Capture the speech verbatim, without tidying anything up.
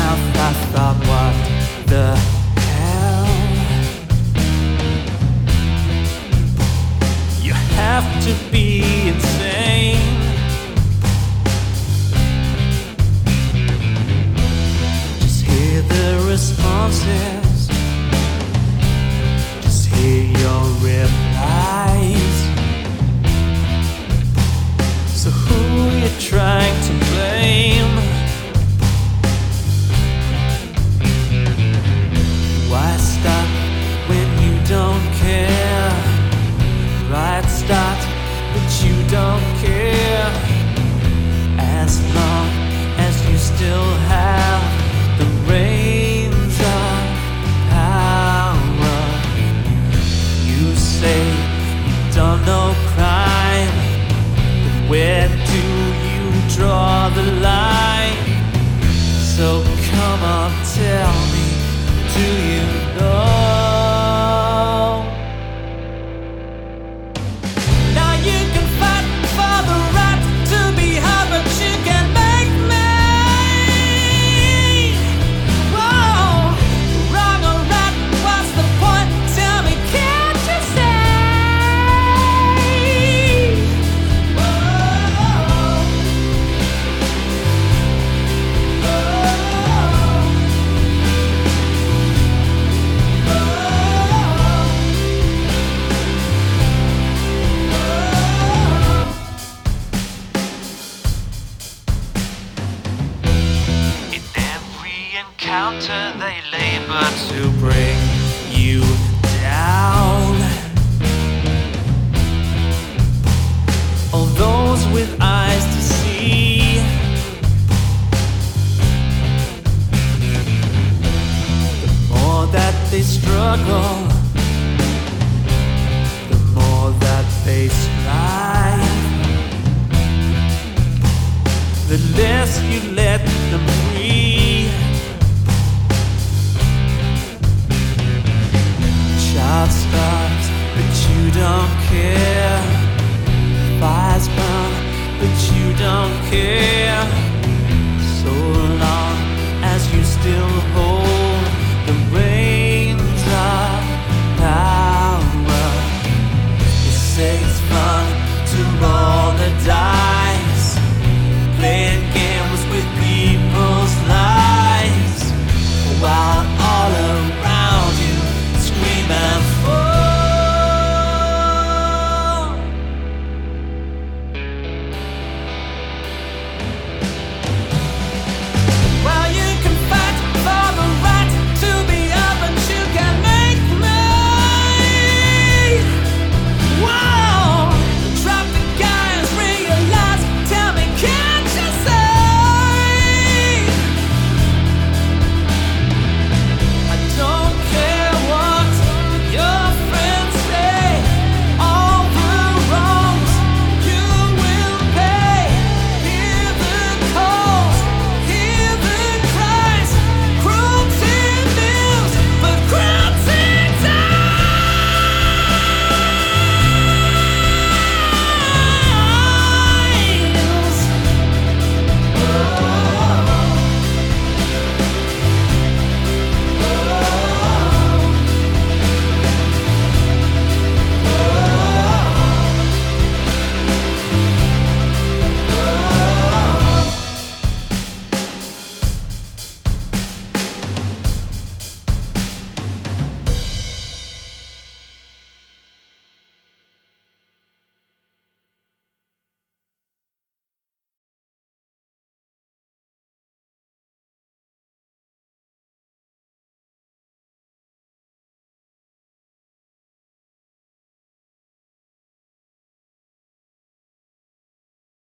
mouth. I thought, what the hell? You have to be insane. Just hear the responses, just hear your replies. So who are you trying to blame? Why stop when you don't care? Right, start, but you don't care. As long as you still have the reins of power. You say you don't know crime, but where do you draw the line? So come on, tell me, do you know? Now you can fight for the right to be heard, but you can make me. Whoa, wrong or right, what's the point? Tell me, can't you say? Whoa, in every encounter they labor to bring you down. All those with eyes to see, the more that they struggle,